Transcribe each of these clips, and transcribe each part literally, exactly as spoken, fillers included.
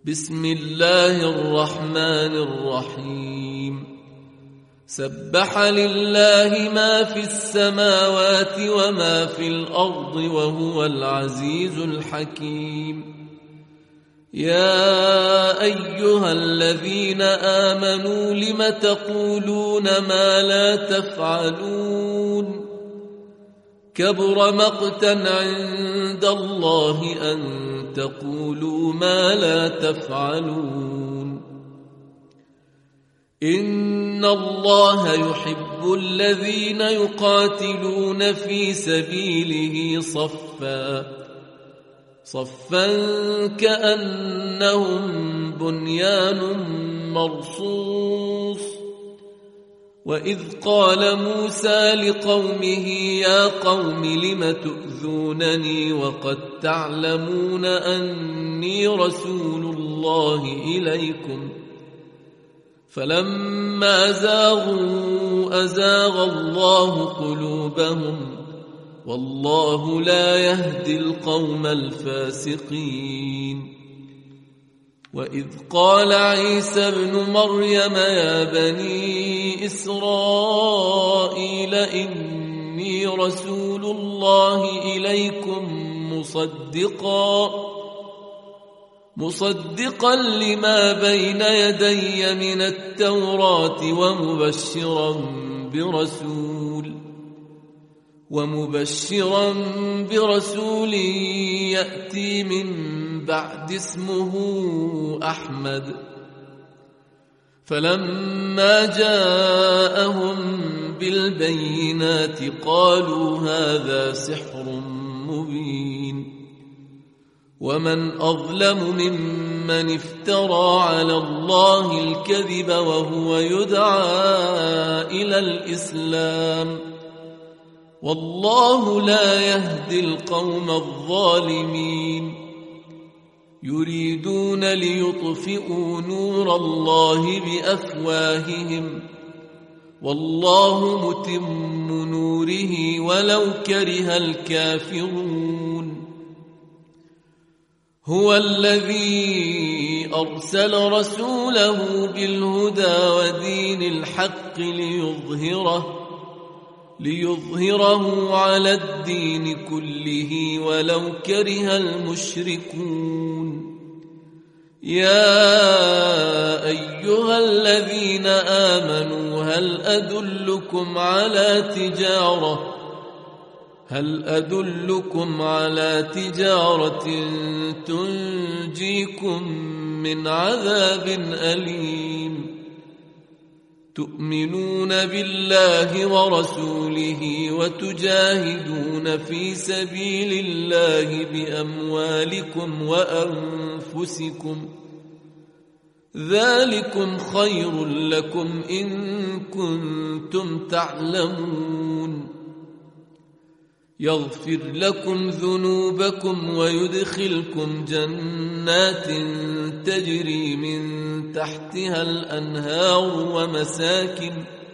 بسم الله الرحمن الرحيم سبح لله ما في السماوات وما في الأرض وهو العزيز الحكيم. يا أيها الذين آمنوا لم تقولون ما لا تفعلون كبر مقتا عند الله أن تقولوا ما لا تفعلون. إن الله يحب الذين يقاتلون في سبيله صفا صفا كأنهم بنيان مرصوص. وإذ قال موسى لقومه يا قوم لم تؤذونني وقد تعلمون أني رسول الله إليكم فلما زاغوا أزاغ الله قلوبهم والله لا يهدي القوم الفاسقين. وإذ قال عيسى ابن مريم يا بني إسرائيل إني رسول الله إليكم مصدقا مصدقا لما بين يدي من التوراة ومبشرا برسول ومبشرا برسول يأتي من بعد اسمه أحمد. فلما جاءهم بالبينات قالوا هذا سحر مبين. ومن أظلم ممن افترى على الله الكذب وهو يدعى إلى الإسلام والله لا يهدي القوم الظالمين. يريدون ليطفئوا نور الله بأفواههم والله متم نوره ولو كره الكافرون. هو الذي أرسل رسوله بالهدى ودين الحق ليظهره ليظهره على الدين كله ولو كره المشركون. يا أيها الذين آمنوا هل أدلكم على تجارة هل أدلكم على تجارة تنجيكم من عذاب أليم. تؤمنون بالله ورسوله وتجاهدون في سبيل الله بأموالكم وأنفسكم ذلكم خير لكم إن كنتم تعلمون. يغفر لكم ذنوبكم ويدخلكم جنات تجري من تحتها الأنهار ومساكن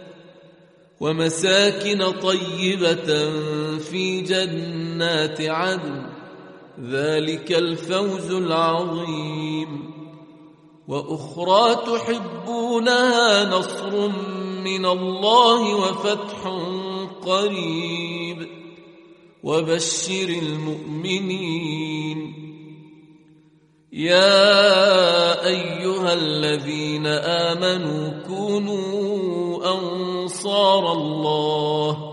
ومساكن طيبة في جنات عدن ذلك الفوز العظيم. وأخرى تحبونها نصر من الله وفتح قريب وبشر المؤمنين. يا أيها الذين آمنوا كونوا أنصار الله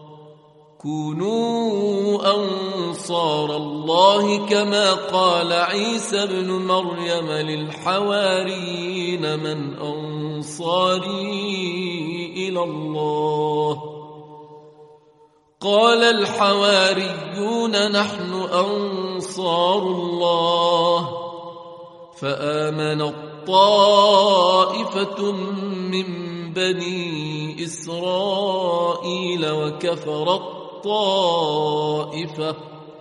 كونوا أنصار الله كما قال عيسى ابن مريم للحواريين من أنصاري إلى الله قال الحواريون نحن أنصار الله. فآمنت طائفة من بني إسرائيل وكفرت طائفة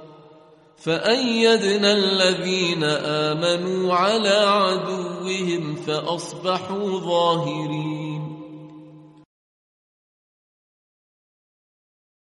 فأيدنا الذين آمنوا على عدوهم فأصبحوا ظاهرين.